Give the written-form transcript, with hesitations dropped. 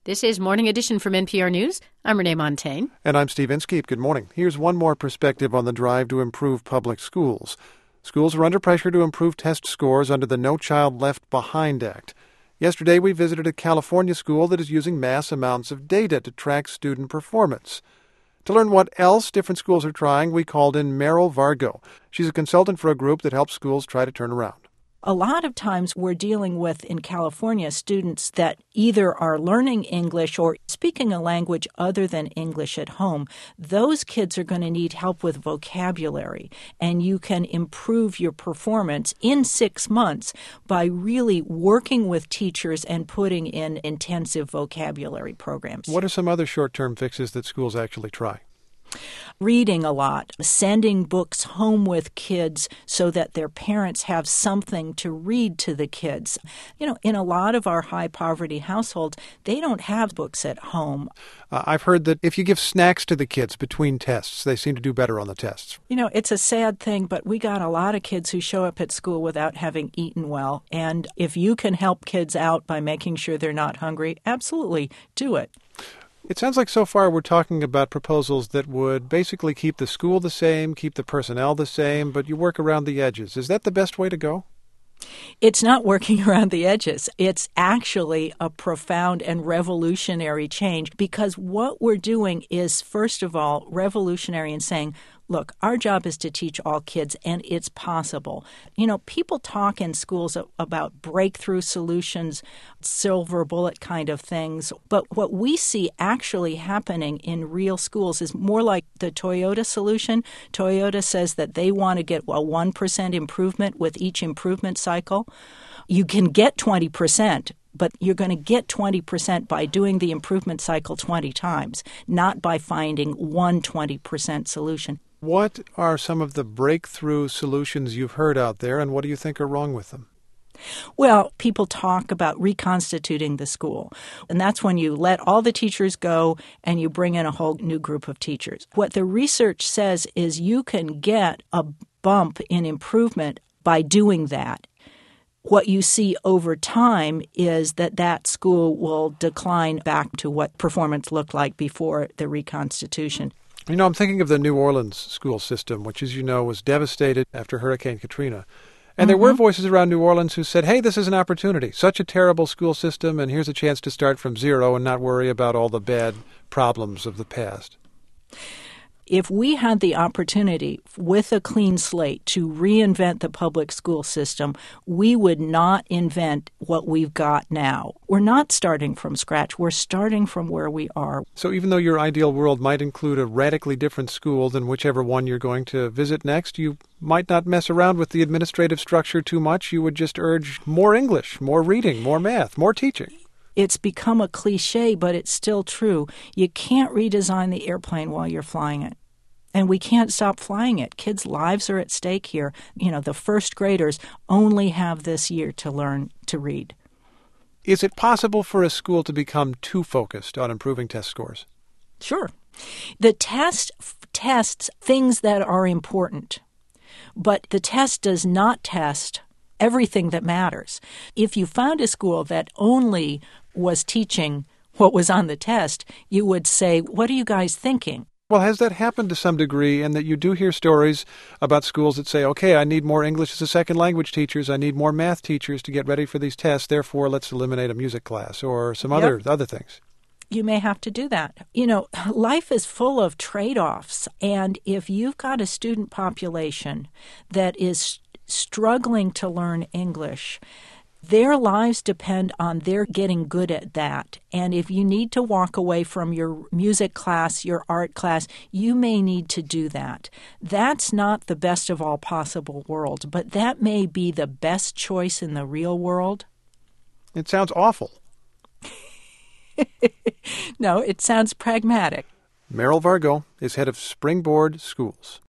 This is Morning Edition from NPR News. I'm Renee Montaigne. And I'm Steve Inskeep. Good morning. Here's one more perspective on the drive to improve public schools. Schools are under pressure to improve test scores under the No Child Left Behind Act. Yesterday, we visited a California school that is using mass amounts of data to track student performance. To learn what else different schools are trying, we called in Meryl Vargo. She's a consultant for a group that helps schools try to turn around. A lot of times we're dealing with, in California, students that either are learning English or speaking a language other than English at home. Those kids are going to need help with vocabulary, and you can improve your performance in 6 months by really working with teachers and putting in intensive vocabulary programs. What are some other short-term fixes that schools actually try? Reading a lot, sending books home with kids so that their parents have something to read to the kids. You know, in a lot of our high-poverty households, they don't have books at home. I've heard that if you give snacks to the kids between tests, they seem to do better on the tests. You know, it's a sad thing, but we got a lot of kids who show up at school without having eaten well. And if you can help kids out by making sure they're not hungry, absolutely do it. It sounds like so far we're talking about proposals that would basically keep the school the same, keep the personnel the same, but you work around the edges. Is that the best way to go? It's not working around the edges. It's actually a profound and revolutionary change because what we're doing is, first of all, revolutionary in saying, look, our job is to teach all kids, and it's possible. You know, people talk in schools about breakthrough solutions, silver bullet kind of things, but what we see actually happening in real schools is more like the Toyota solution. Toyota says that they want to get a 1% improvement with each improvement cycle. You can get 20%. But you're going to get 20% by doing the improvement cycle 20 times, not by finding one 20% solution. What are some of the breakthrough solutions you've heard out there, and what do you think are wrong with them? Well, people talk about reconstituting the school, and that's when you let all the teachers go and you bring in a whole new group of teachers. What the research says is you can get a bump in improvement by doing that. What you see over time is that school will decline back to what performance looked like before the reconstitution. You know, I'm thinking of the New Orleans school system, which, as you know, was devastated after Hurricane Katrina. And there were voices around New Orleans who said, hey, this is an opportunity. Such a terrible school system, and here's a chance to start from zero and not worry about all the bad problems of the past. If we had the opportunity with a clean slate to reinvent the public school system, we would not invent what we've got now. We're not starting from scratch. We're starting from where we are. So even though your ideal world might include a radically different school than whichever one you're going to visit next, you might not mess around with the administrative structure too much. You would just urge more English, more reading, more math, more teaching. It's become a cliche, but it's still true. You can't redesign the airplane while you're flying it. And we can't stop flying it. Kids' lives are at stake here. You know, the first graders only have this year to learn to read. Is it possible for a school to become too focused on improving test scores? Sure. The test tests things that are important, but the test does not test everything that matters. If you found a school that only was teaching what was on the test, you would say, what are you guys thinking? Well, has that happened to some degree, and that you do hear stories about schools that say, okay, I need more English as a second language teachers, I need more math teachers to get ready for these tests, therefore let's eliminate a music class or some other things? You may have to do that. You know, life is full of trade-offs, and if you've got a student population that is struggling to learn English, their lives depend on their getting good at that. And if you need to walk away from your music class, your art class, you may need to do that. That's not the best of all possible worlds, but that may be the best choice in the real world. It sounds awful. No, it sounds pragmatic. Meryl Vargo is head of Springboard Schools.